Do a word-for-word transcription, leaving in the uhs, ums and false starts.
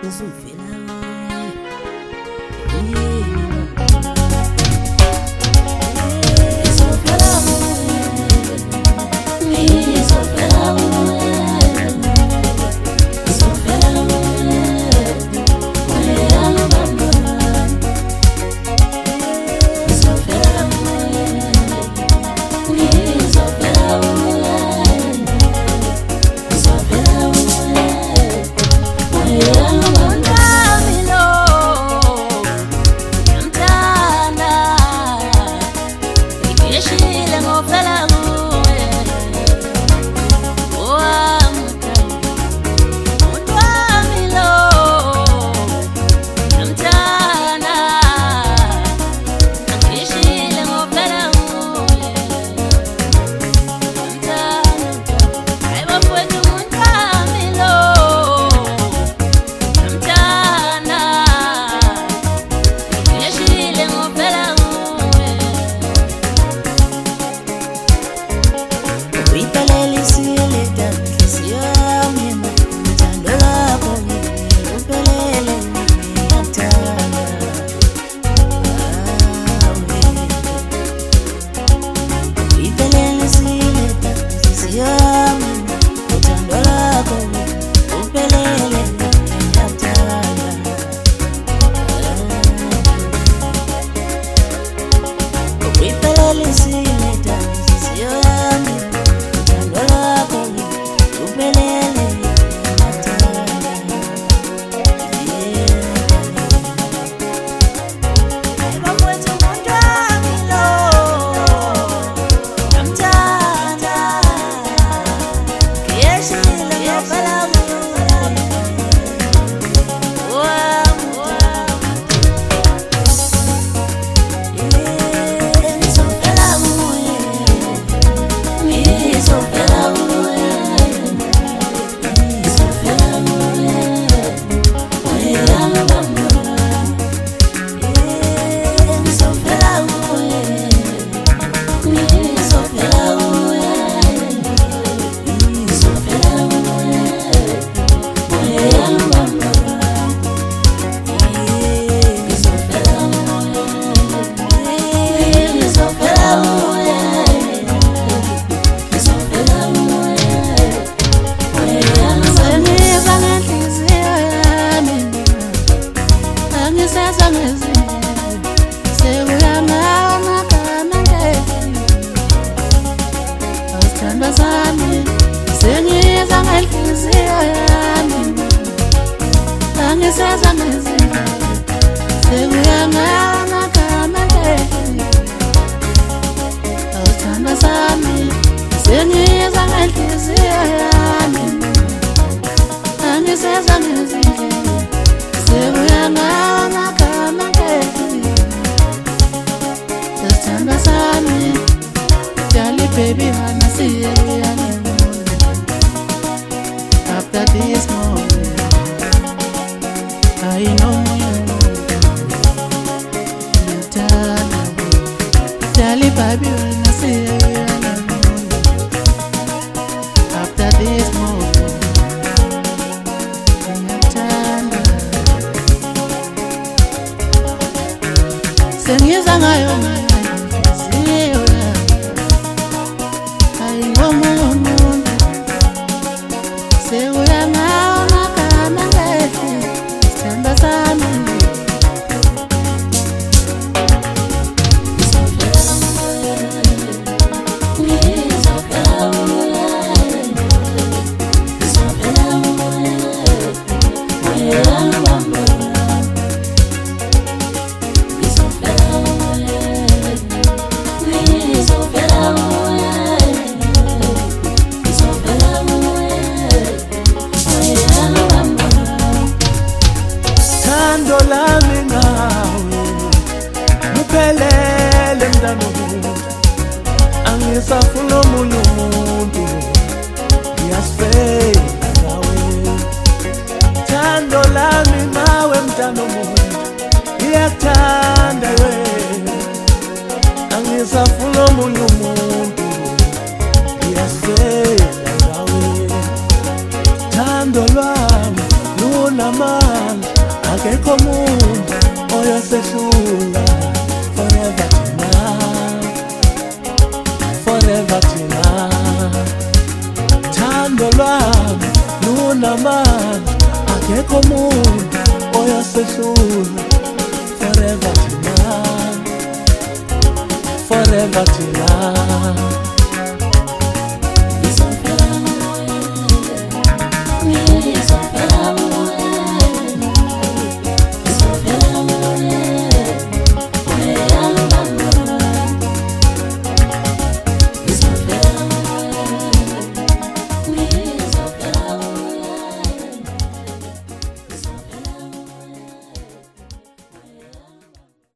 Baby, wanna see you again. After this moment, I know you you turn away. Charlie, baby, wanna see you again. After this moment, you turn away. Sing you sang I lami ngawe muphelele mntana womuntu angisafuna omunye umuntu ngiyasifela ngawe thando lami ngawe mntana womuntu ngiyakuthanda wena angisafuna omunye umuntu ngiyasifela ngawe thando lwami lunamandla akekho umuntu oyosehlula forever thina, forever thina. Thando lwami lunamandla, akekho umuntu oyosehlula forever thina, forever thina.